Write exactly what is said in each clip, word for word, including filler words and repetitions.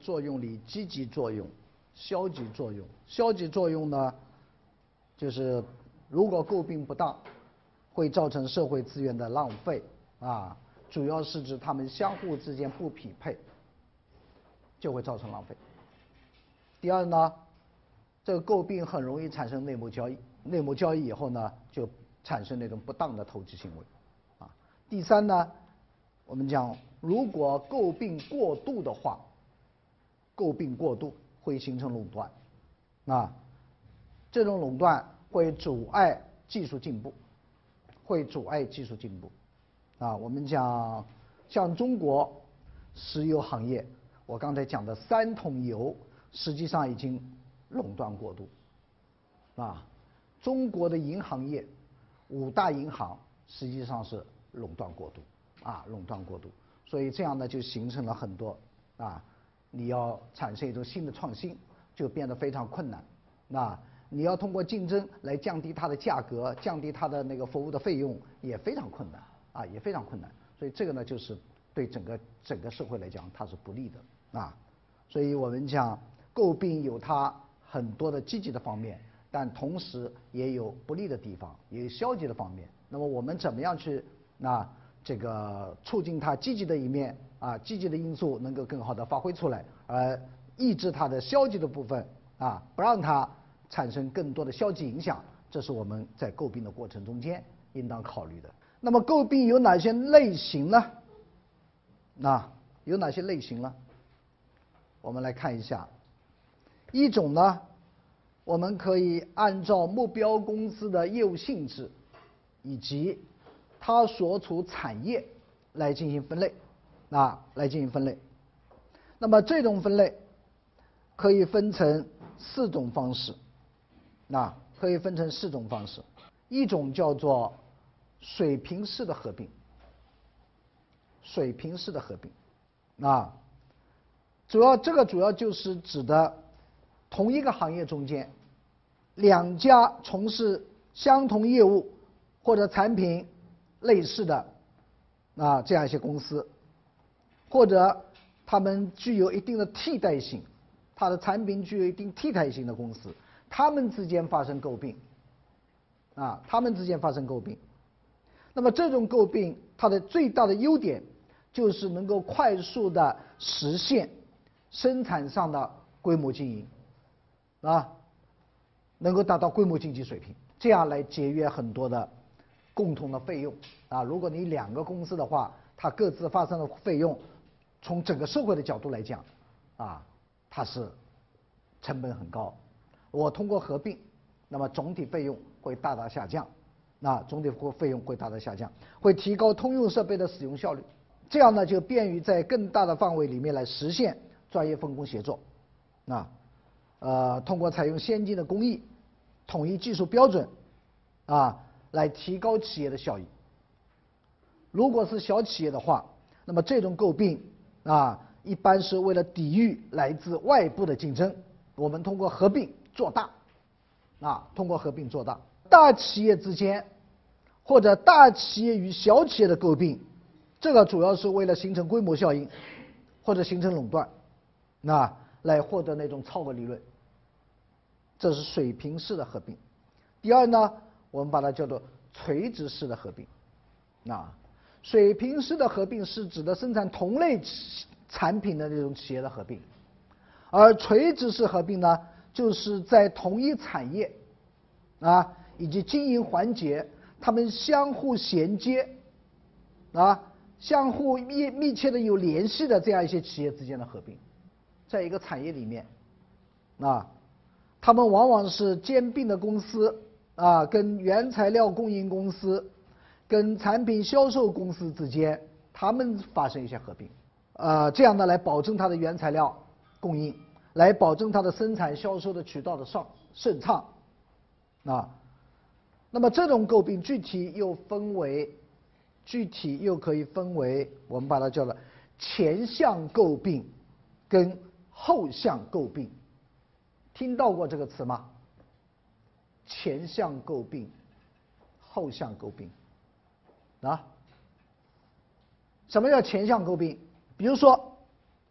作用里，积极作用、消极作用。消极作用呢，就是如果诟病不当，会造成社会资源的浪费啊，主要是指他们相互之间不匹配，就会造成浪费。第二呢，这个诟病很容易产生内幕交易，内幕交易以后呢，就产生那种不当的投机行为啊。第三呢，我们讲如果诟病过度的话，诟病过度会形成垄断啊，这种垄断会阻碍技术进步，会阻碍技术进步啊。我们讲像中国石油行业，我刚才讲的三桶油实际上已经垄断过度啊。中国的银行业，五大银行实际上是垄断过度啊，垄断过度，所以这样呢就形成了很多啊，你要产生一种新的创新就变得非常困难。那你要通过竞争来降低它的价格，降低它的那个服务的费用也非常困难啊，也非常困难。所以这个呢就是对整个整个社会来讲它是不利的啊。所以我们讲诟病有它很多的积极的方面，但同时也有不利的地方，也有消极的方面。那么我们怎么样去那这个促进它积极的一面啊，积极的因素能够更好的发挥出来，而抑制它的消极的部分啊，不让它产生更多的消极影响，这是我们在诟病的过程中间应当考虑的。那么诟病有哪些类型呢？那有哪些类型呢？我们来看一下。一种呢，我们可以按照目标公司的业务性质以及它所处产业来进行分类啊，来进行分类。那么这种分类可以分成四种方式，那可以分成四种方式。一种叫做水平式的合并，水平式的合并啊，主要这个主要就是指的同一个行业中间，两家从事相同业务或者产品类似的啊这样一些公司，或者他们具有一定的替代性，它的产品具有一定替代性的公司，他们之间发生诟病啊，他们之间发生诟病。那么这种诟病它的最大的优点就是能够快速的实现生产上的规模经营啊，能够达到规模经济水平，这样来节约很多的共同的费用啊。如果你两个公司的话，它各自发生的费用，从整个社会的角度来讲啊，它是成本很高。我通过合并，那么总体费用会大大下降，那总体费用会大大下降，会提高通用设备的使用效率，这样呢就便于在更大的范围里面来实现专业分工协作啊。呃，通过采用先进的工艺、统一技术标准，啊，来提高企业的效益。如果是小企业的话，那么这种诟病啊，一般是为了抵御来自外部的竞争，我们通过合并做大，啊，通过合并做大。大企业之间或者大企业与小企业的诟病，这个主要是为了形成规模效应，或者形成垄断，那来获得那种超额利润。这是水平式的合并。第二呢，我们把它叫做垂直式的合并。啊，水平式的合并是指的生产同类产品的那种企业的合并，而垂直式合并呢，就是在同一产业啊以及经营环节，它们相互衔接啊，相互密密切的有联系的这样一些企业之间的合并，在一个产业里面啊。他们往往是兼并的公司啊，跟原材料供应公司、跟产品销售公司之间，他们发生一些合并，呃，这样呢来保证它的原材料供应，来保证它的生产销售的渠道的上顺畅啊。那么这种诟病具体又分为，具体又可以分为，我们把它叫做前项诟病跟后项诟病。听到过这个词吗？前项诟病，后项诟病，啊？什么叫前项诟病？比如说，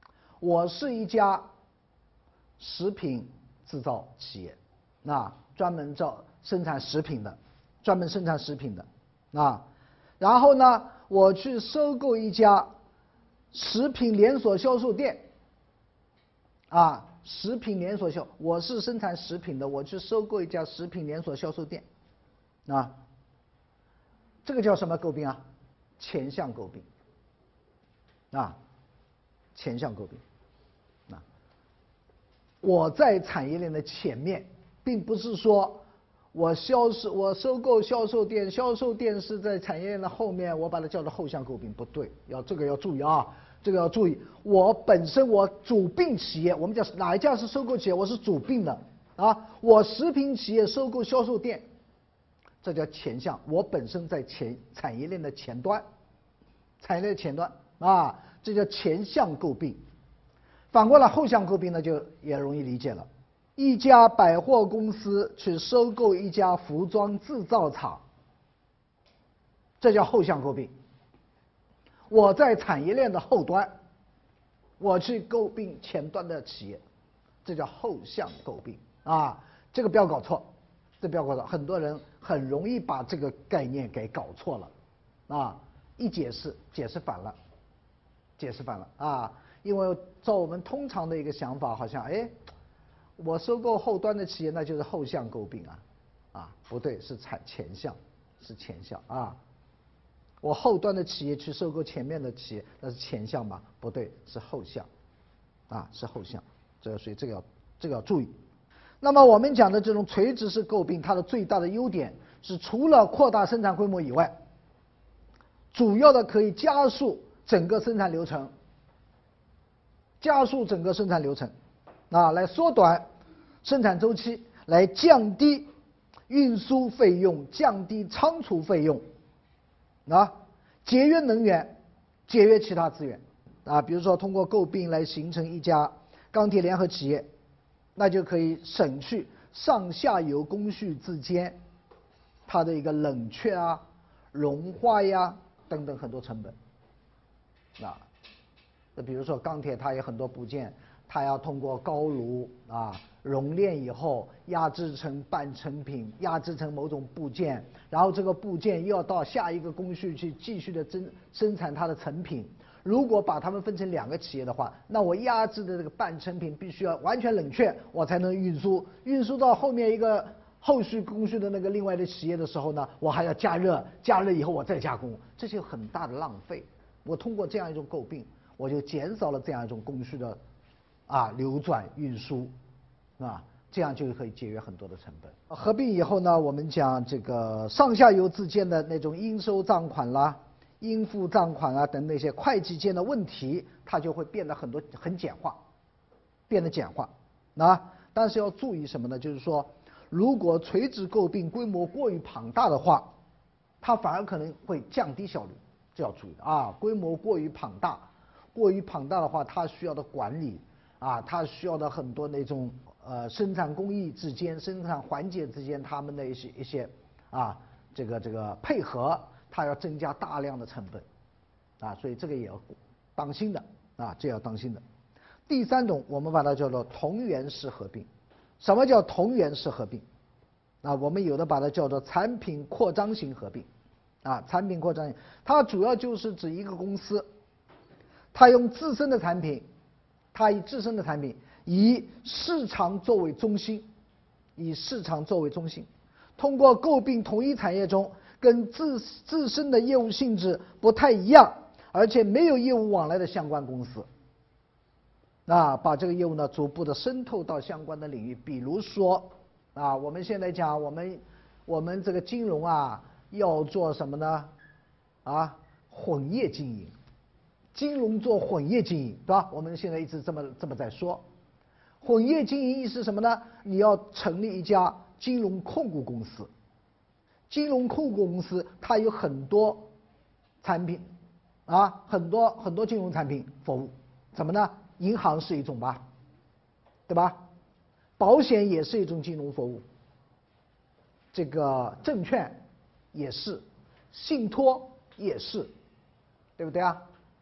我是一家食品制造企业，那专门造生产食品的，专门生产食品的啊。然后呢，我去收购一家食品连锁销售店，啊，食品连锁销，我是生产食品的，我去收购一家食品连锁销售店，啊，这个叫什么诟病啊？前项诟病，啊，前项诟病，啊，我在产业链的前面，并不是说我销售我收购销售店，销售店是在产业链的后面，我把它叫做后项诟病，不对，要这个要注意啊，这个要注意。我本身我主并企业，我们讲哪一家是收购企业，我是主并的啊，我食品企业收购销售店，这叫前项，我本身在前产业链的前端，产业链的前端啊，这叫前项诟病。反过来后项诟病呢，就也容易理解了。一家百货公司去收购一家服装制造厂，这叫后项诟病。我在产业链的后端，我去诟病前端的企业，这叫后项诟病啊！这个不要搞错，这不要搞错，很多人很容易把这个概念给搞错了啊！一解释，解释反了，解释反了啊！因为照我们通常的一个想法，好像哎。我收购后端的企业，那就是后项诟病啊，啊，不对，是产前项，是前项啊。我后端的企业去收购前面的企业，那是前项吗？不对，是后项，啊，是后项。这个所以这个要这个要注意。那么我们讲的这种垂直式诟病，它的最大的优点是除了扩大生产规模以外，主要的可以加速整个生产流程，加速整个生产流程。啊，来缩短生产周期，来降低运输费用，降低仓储费用，啊，节约能源，节约其他资源，啊，比如说通过诟病来形成一家钢铁联合企业，那就可以省去上下游工序之间它的一个冷却啊、融化呀等等很多成本，啊，那比如说钢铁它有很多部件。它要通过高炉啊熔炼以后压制成半成品，压制成某种部件，然后这个部件又要到下一个工序去继续的生生产它的成品。如果把它们分成两个企业的话，那我压制的这个半成品必须要完全冷却，我才能运输，运输到后面一个后续工序的那个另外的企业的时候呢，我还要加热，加热以后我再加工，这是有很大的浪费。我通过这样一种诟病，我就减少了这样一种工序的。啊，流转运输，啊，这样就可以节约很多的成本。合并以后呢，我们讲这个上下游之间的那种应收账款啦、应付账款啊等那些会计间的问题，它就会变得很多很简化，变得简化。啊，但是要注意什么呢？就是说，如果垂直诟病规模过于庞大的话，它反而可能会降低效率，这要注意的啊。规模过于庞大，过于庞大的话，它需要的管理。啊，它需要的很多那种呃生产工艺之间、生产环节之间他们的一些一些啊这个这个配合，它要增加大量的成本，啊，所以这个也要当心的啊，这要当心的。第三种我们把它叫做同源式合并。什么叫同源式合并？啊，我们有的把它叫做产品扩张型合并，啊，产品扩张型，它主要就是指一个公司，它用自身的产品。它以自身的产品，以市场作为中心，以市场作为中心，通过诟病同一产业中跟自自身的业务性质不太一样，而且没有业务往来的相关公司，啊，把这个业务呢逐步的渗透到相关的领域。比如说，啊，我们现在讲我们我们这个金融啊要做什么呢？啊，混业经营。金融做混业经营，对吧？我们现在一直这么这么在说，混业经营意思是什么呢？你要成立一家金融控股公司，金融控股公司它有很多产品，啊，很多很多金融产品服务，怎么呢？银行是一种吧，对吧？保险也是一种金融服务，这个证券也是，信托也是，对不对啊？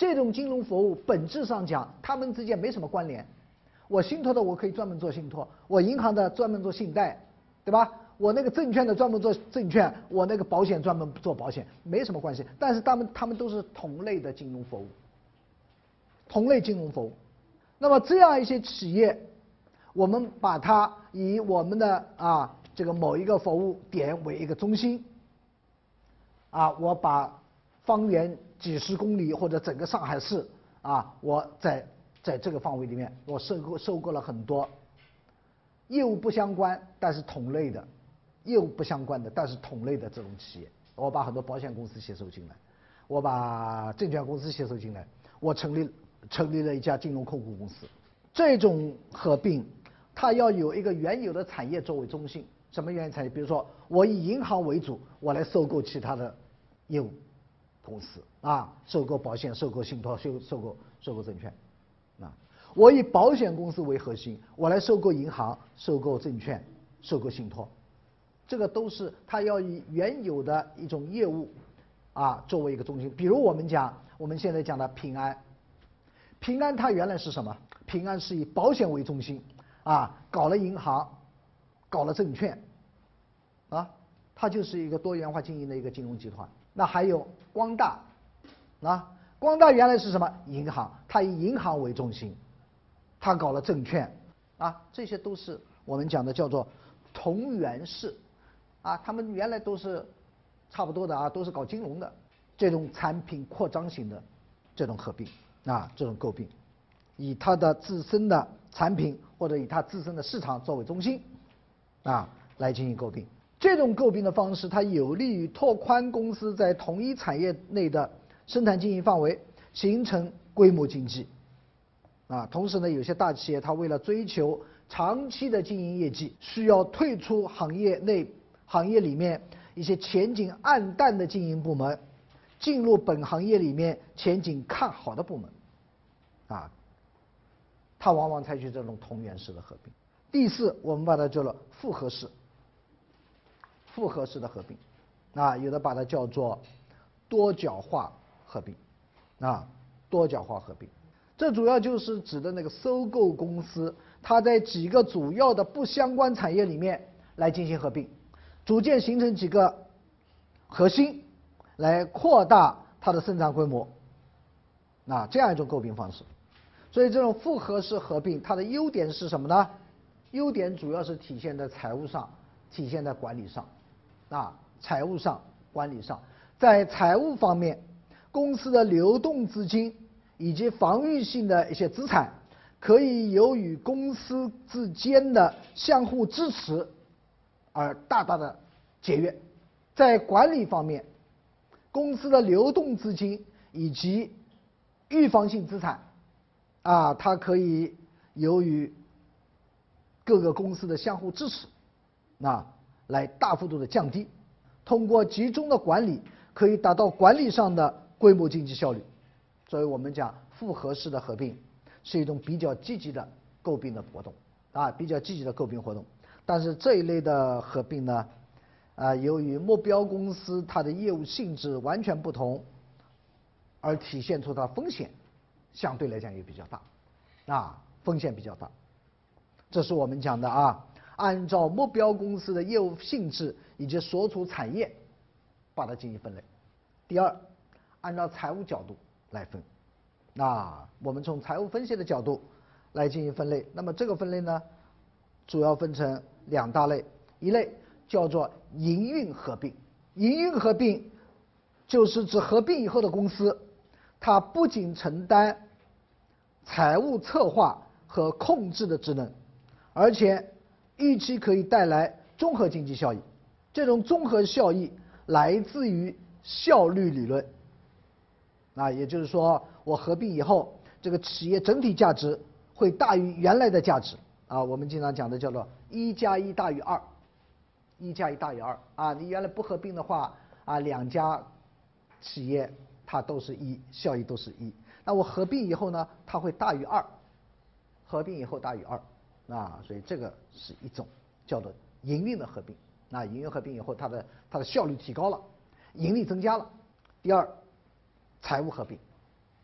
这种金融服务本质上讲，他们之间没什么关联。我信托的我可以专门做信托，我银行的专门做信贷，对吧？我那个证券的专门做证券，我那个保险专门做保险，没什么关系。但是他们他们都是同类的金融服务，同类金融服务。那么这样一些企业，我们把它以我们的啊这个某一个服务点为一个中心，啊，我把方圆几十公里或者整个上海市啊，我在在这个范围里面，我收购收购了很多业务不相关但是同类的，业务不相关的但是同类的这种企业，我把很多保险公司吸收进来，我把证券公司吸收进来，我成立成立了一家金融控股公司。这种合并，它要有一个原有的产业作为中心。什么原有产业？比如说，我以银行为主，我来收购其他的业务公司啊，收购保险、收购信托、收收购收购证券啊。我以保险公司为核心，我来收购银行、收购证券、收购信托，这个都是它要以原有的一种业务啊作为一个中心。比如我们讲，我们现在讲的平安，平安它原来是什么？平安是以保险为中心啊，搞了银行，搞了证券，啊，它就是一个多元化经营的一个金融集团。那还有光大，啊，光大原来是什么？银行，它以银行为中心，它搞了证券，啊，这些都是我们讲的叫做同源式，啊，他们原来都是差不多的啊，都是搞金融的，这种产品扩张型的这种合并啊，这种购并，以它的自身的产品或者以它自身的市场作为中心，啊，来进行购并。这种购并的方式，它有利于拓宽公司在同一产业内的生产经营范围，形成规模经济。啊，同时呢，有些大企业它为了追求长期的经营业绩，需要退出行业内行业里面一些前景暗淡的经营部门，进入本行业里面前景看好的部门。啊，它往往采取这种同源式的合并。第四，我们把它叫做复合式。复合式的合并，啊，有的把它叫做多角化合并，啊，多角化合并，这主要就是指的那个收购公司，它在几个主要的不相关产业里面来进行合并，逐渐形成几个核心，来扩大它的生产规模，啊，这样一种购并方式。所以这种复合式合并，它的优点是什么呢？优点主要是体现在财务上，体现在管理上。啊，财务上、管理上，在财务方面，公司的流动资金以及防御性的一些资产，可以由于公司之间的相互支持而大大的节约。在管理方面，公司的流动资金以及预防性资产，啊，它可以由于各个公司的相互支持，啊。来大幅度的降低，通过集中的管理，可以达到管理上的规模经济效率。所以我们讲复合式的合并是一种比较积极的购并的活动，啊，比较积极的购并活动。但是这一类的合并呢，啊，由于目标公司它的业务性质完全不同，而体现出它风险相对来讲也比较大，啊，风险比较大。这是我们讲的啊。按照目标公司的业务性质以及所处产业，把它进行分类。第二，按照财务角度来分。那我们从财务分析的角度来进行分类。那么这个分类呢，主要分成两大类，一类叫做营运合并。营运合并就是指合并以后的公司，它不仅承担财务策划和控制的职能，而且预期可以带来综合经济效益。这种综合效益来自于效率理论，啊，也就是说，我合并以后，这个企业整体价值会大于原来的价值啊。我们经常讲的叫做一加一大于二，一加一大于二啊。你原来不合并的话啊，两家企业它都是一，效益都是一。那我合并以后呢，它会大于二，合并以后大于二。啊，所以这个是一种叫做营运的合并。那营运合并以后，它的它的效率提高了，盈利增加了。第二，财务合并。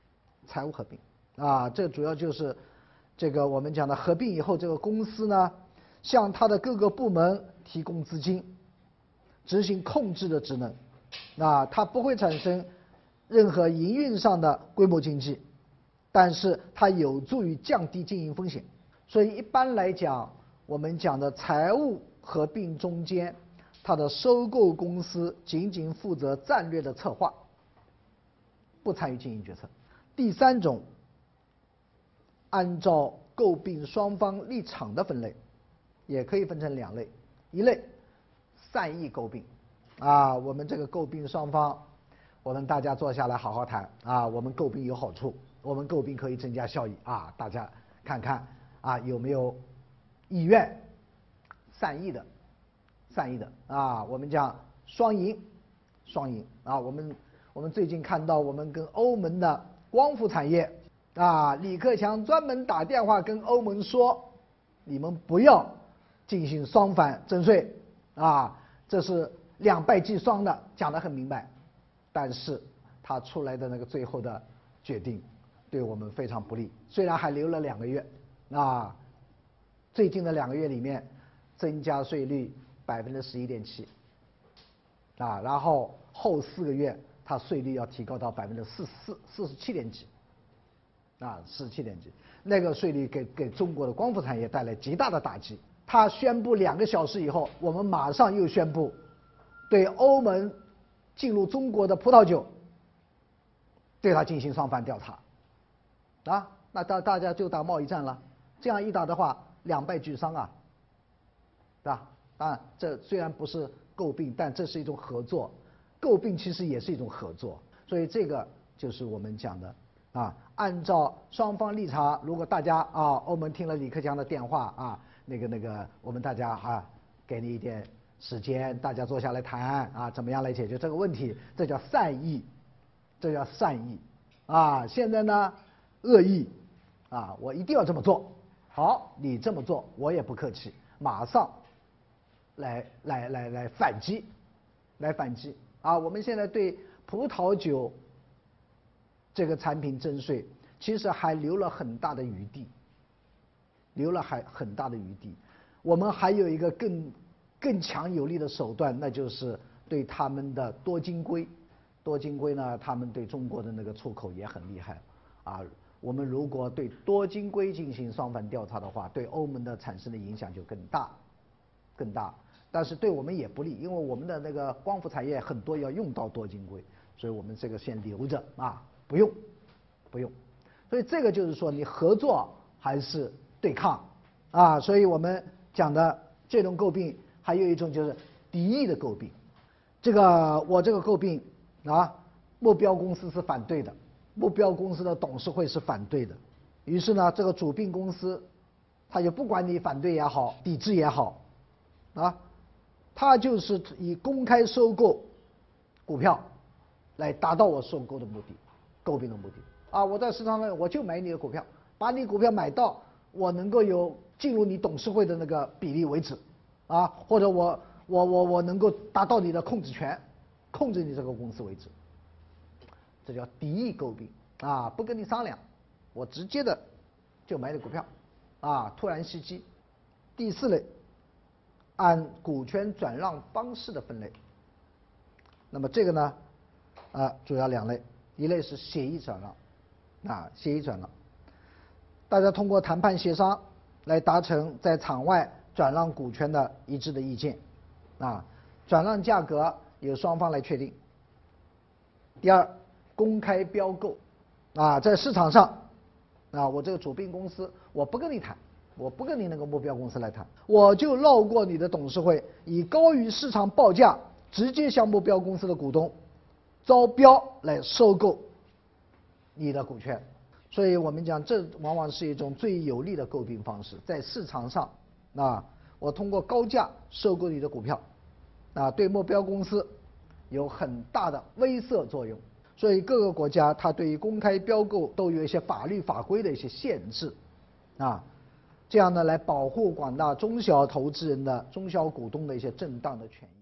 财务合并啊，这主要就是这个我们讲的合并以后，这个公司呢向它的各个部门提供资金，执行控制的职能，啊，它不会产生任何营运上的规模经济，但是它有助于降低经营风险。所以一般来讲，我们讲的财务合并中间，它的收购公司仅仅负责战略的策划，不参与经营决策。第三种，按照购并双方立场的分类，也可以分成两类，一类善意购并，啊，我们这个购并双方，我们大家坐下来好好谈啊，我们购并有好处，我们购并可以增加效益啊，大家看看啊有没有意愿，善意的，善意的啊，我们讲双赢，双赢啊，我们我们最近看到我们跟欧盟的光伏产业啊，李克强专门打电话跟欧盟说，你们不要进行双反征税啊，这是两败俱伤的，讲得很明白。但是他出来的那个最后的决定，对我们非常不利。虽然还留了两个月，啊，最近的两个月里面，增加税率百分之十一点七，啊，然后后四个月，它税率要提高到百分之四四四十七点几，啊，四十七点几，那个税率给给中国的光伏产业带来极大的打击。他宣布两个小时以后，我们马上又宣布，对欧盟进入中国的葡萄酒，对它进行双反调查，啊，那大大家就打贸易战了。这样一打的话，两败俱伤啊，对吧？当然，这虽然不是购并，但这是一种合作。购并其实也是一种合作，所以这个就是我们讲的啊，按照双方立场，如果大家啊，欧盟听了李克强的电话啊。那个那个，我们大家啊，给你一点时间，大家坐下来谈啊，怎么样来解决这个问题？这叫善意，这叫善意啊。现在呢，恶意啊，我一定要这么做。好，你这么做，我也不客气，马上来来来来反击，来反击啊。我们现在对葡萄酒这个产品征税，其实还留了很大的余地。留了还很大的余地，我们还有一个更更强有力的手段，那就是对他们的多晶硅。多晶硅呢，他们对中国的那个出口也很厉害啊。我们如果对多晶硅进行双反调查的话，对欧盟的产生的影响就更大，更大。但是对我们也不利，因为我们的那个光伏产业很多要用到多晶硅，所以我们这个先留着啊，不用，不用。所以这个就是说，你合作还是对抗啊，所以我们讲的这种购并，还有一种就是敌意的购并。这个我这个购并啊，目标公司是反对的，目标公司的董事会是反对的。于是呢，这个主并公司，他就不管你反对也好，抵制也好，啊，他就是以公开收购股票来达到我收购的目的，购并的目的啊。我在市场上我就买你的股票，把你股票买到我能够有进入你董事会的那个比例为止，啊，或者我我我我能够达到你的控制权，控制你这个公司为止，这叫敌意购并啊，不跟你商量，我直接的就买你股票，啊，突然袭击。第四类，按股权转让方式的分类，那么这个呢，啊，主要两类，一类是协议转让，啊，协议转让。大家通过谈判协商来达成在场外转让股权的一致的意见，啊，转让价格由双方来确定。第二，公开标购，啊，在市场上，啊，我这个主并公司我不跟你谈，我不跟你那个目标公司来谈，我就绕过你的董事会，以高于市场报价直接向目标公司的股东招标来收购你的股权。所以我们讲，这往往是一种最有利的购并方式，在市场上，啊，我通过高价收购你的股票，啊，对目标公司有很大的威慑作用。所以各个国家它对于公开标购都有一些法律法规的一些限制，啊，这样呢来保护广大中小投资人的中小股东的一些正当的权益。